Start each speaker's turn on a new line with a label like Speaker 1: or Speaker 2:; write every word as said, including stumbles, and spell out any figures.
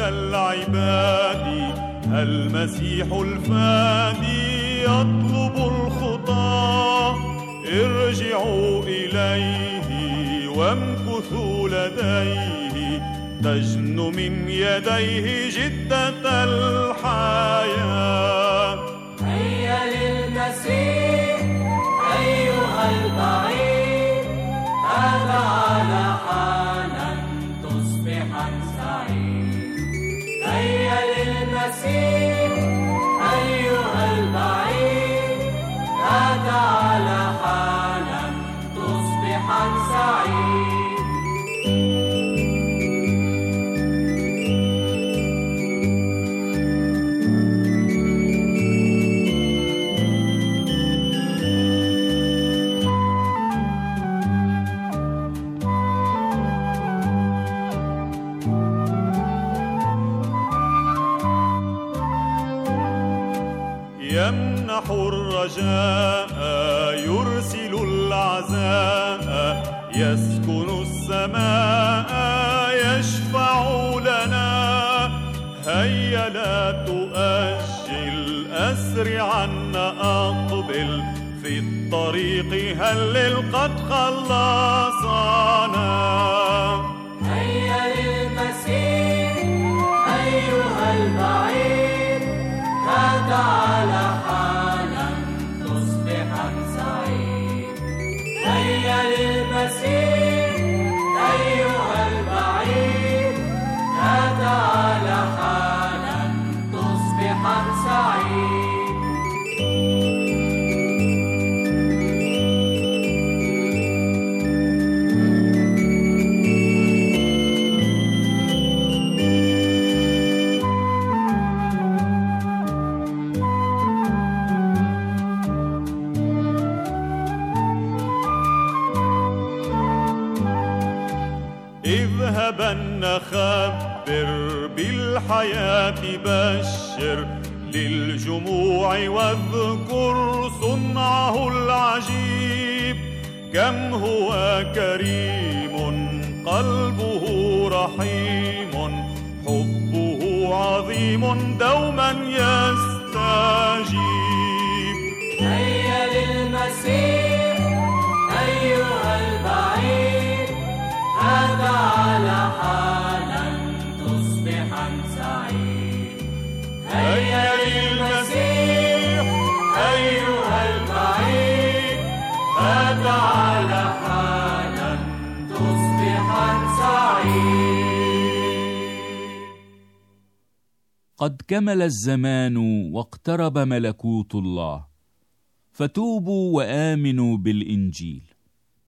Speaker 1: العباد المسيح الفادي يطلب الخطى. ارجعوا إليه وامكثوا لديه، تجن من يديه جدة الحياة.
Speaker 2: هيا للمسيح أيها البعيد، هذا على حالا تصبحا سعيد. هيا للمسيح أيها البعيد، هذا على حالا تصبحا سعيد.
Speaker 1: يمنح الرجاء يرسل العزاء، يسكن السماء يشفع لنا. هيا لا تؤجل أسرعا أقبل، في الطريق هلل قد خلصنا.
Speaker 2: هيا للمسيح أيها البعيد، هذا على حالا تصبحا سعيد. هيا للمسيح أيها البعيد، هذا على حالا تصبحا سعيد.
Speaker 1: اذهبن خبر بالحياة، بشر للجموع واذكر صنعه العجيب. كم هو كريم قلبه رحيم، حبه عظيم دوما يستجيب.
Speaker 2: هيا للمسيح أيها البعيد، هذا على حالا تصبحا سعيد. هيا للمسيح أيها البعيد، هذا على حالا تصبحا سعيد.
Speaker 3: قد كمل الزمان واقترب ملكوت الله، فتوبوا وآمنوا بالإنجيل.